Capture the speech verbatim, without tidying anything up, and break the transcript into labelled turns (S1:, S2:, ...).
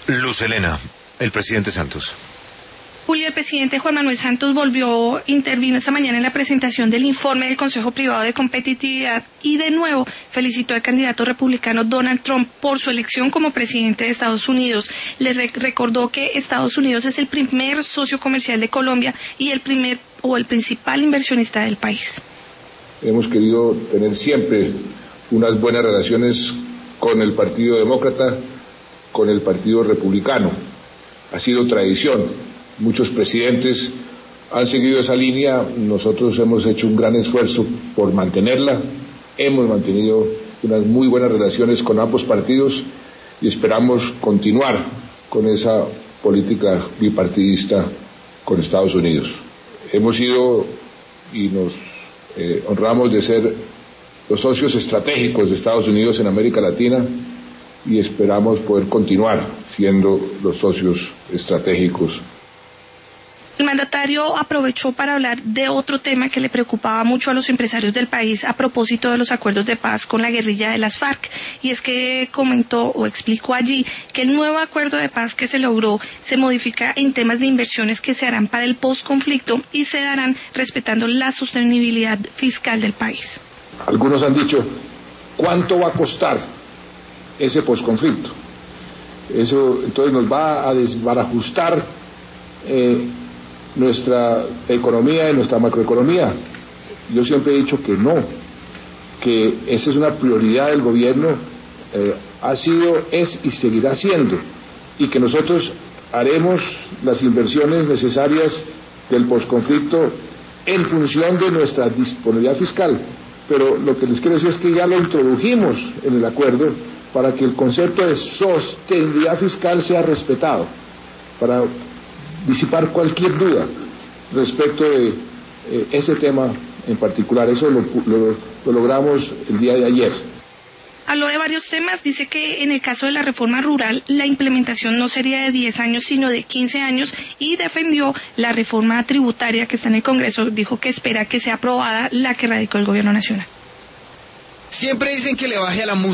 S1: Luz Helena, el presidente Santos.
S2: Julio, el presidente Juan Manuel Santos volvió, intervino esta mañana en la presentación del informe del Consejo Privado de Competitividad y de nuevo felicitó al candidato republicano Donald Trump por su elección como presidente de Estados Unidos. Le re recordó que Estados Unidos es el primer socio comercial de Colombia y el primer o el principal inversionista del país.
S3: Hemos querido tener siempre unas buenas relaciones con el Partido Demócrata, con el Partido Republicano. Ha sido tradición. Muchos presidentes han seguido esa línea, nosotros hemos hecho un gran esfuerzo por mantenerla, hemos mantenido unas muy buenas relaciones con ambos partidos y esperamos continuar con esa política bipartidista con Estados Unidos. Hemos sido y nos eh, honramos de ser los socios estratégicos de Estados Unidos en América Latina y esperamos poder continuar siendo los socios estratégicos.
S2: El mandatario aprovechó para hablar de otro tema que le preocupaba mucho a los empresarios del país a propósito de los acuerdos de paz con la guerrilla de las FARC, y es que comentó o explicó allí que el nuevo acuerdo de paz que se logró se modifica en temas de inversiones que se harán para el posconflicto y se darán respetando la sostenibilidad fiscal del país.
S3: Algunos han dicho, ¿cuánto va a costar ese posconflicto? Eso entonces nos va a desbarajustar eh, nuestra economía y nuestra macroeconomía. Yo siempre he dicho que no, que esa es una prioridad del gobierno, eh, ha sido, es y seguirá siendo, y que nosotros haremos las inversiones necesarias del posconflicto en función de nuestra disponibilidad fiscal. Pero lo que les quiero decir es que ya lo introdujimos en el acuerdo para que el concepto de sostenibilidad fiscal sea respetado, para disipar cualquier duda respecto de eh, ese tema en particular. Eso lo, lo, lo logramos el día de ayer.
S2: Habló de varios temas, dice que en el caso de la reforma rural la implementación no sería de diez años sino de quince años y defendió la reforma tributaria que está en el Congreso. Dijo que espera que sea aprobada la que radicó el gobierno nacional.
S4: Siempre dicen que le baje a la música.